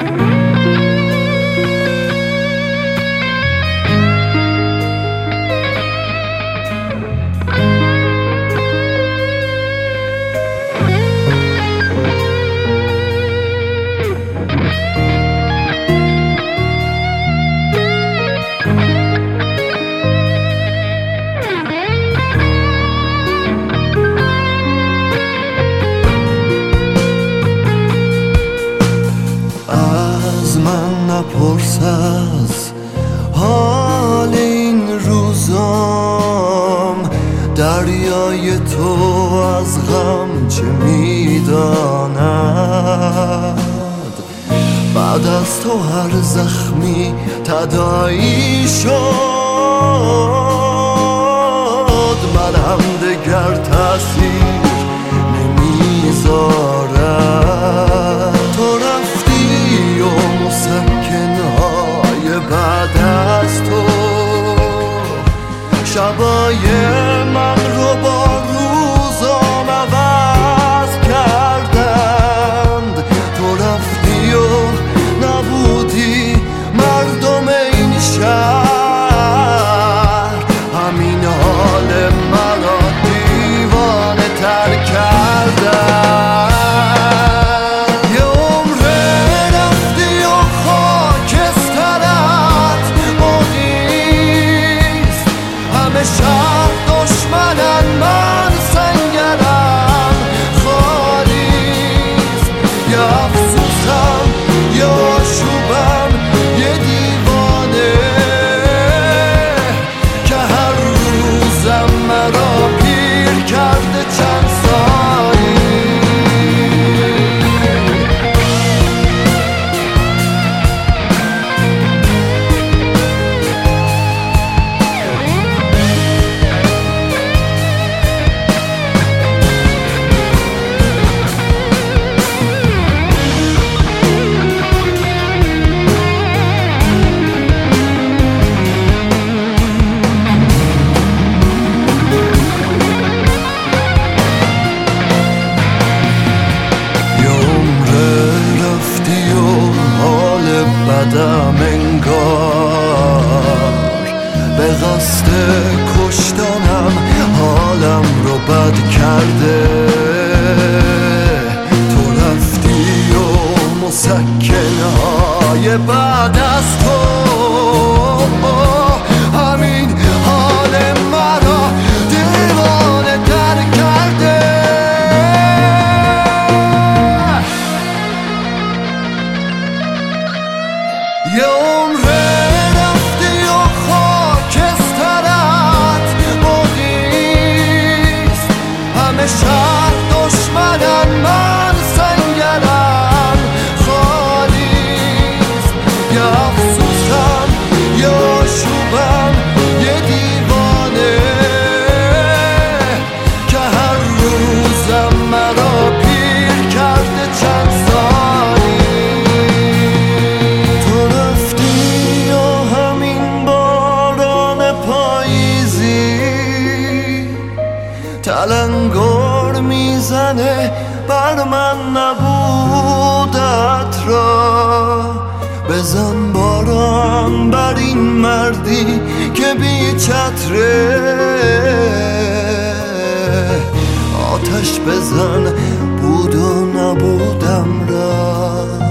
نپرس از حال این روزام، دریای تو از غم چه میداند. بعد از تو هر زخمی تداعی شد، من هم دگر تأثیر نمیذارم. تو رفتی و مسکنهای بعد از تو شبای من رو با روزام عوض کردند. تو رفتی و نبودی مردم این شهر، همین حال مرا دیوانه تر کردند. یه عمر رفتی و خاکسترت بادیست، همه شهر دشمنن من سنگرم خالیست. یه افسوسم یه آشوبم یه دیوانه که هر روزم مرا پیر کرده چند سالی. بدم انگار به قصد کشتنم حالم رو بد کرده. تو رفتی و مسکنهای بعد از تو همین حال مرا دیوانه تر کرده. یه عمر رفتی و خاکسترت بادیست، همه شهر دشمنن من سنگرم خالیست. یه افسوسم یه آشوبم یه دیوانه که هر روزم مرا پیر کرده چند سالی. تلنگر میزنه بر من نبودت را، بزن باران بر این مردی که بی چتره. آتش بزن بود و نبودم را.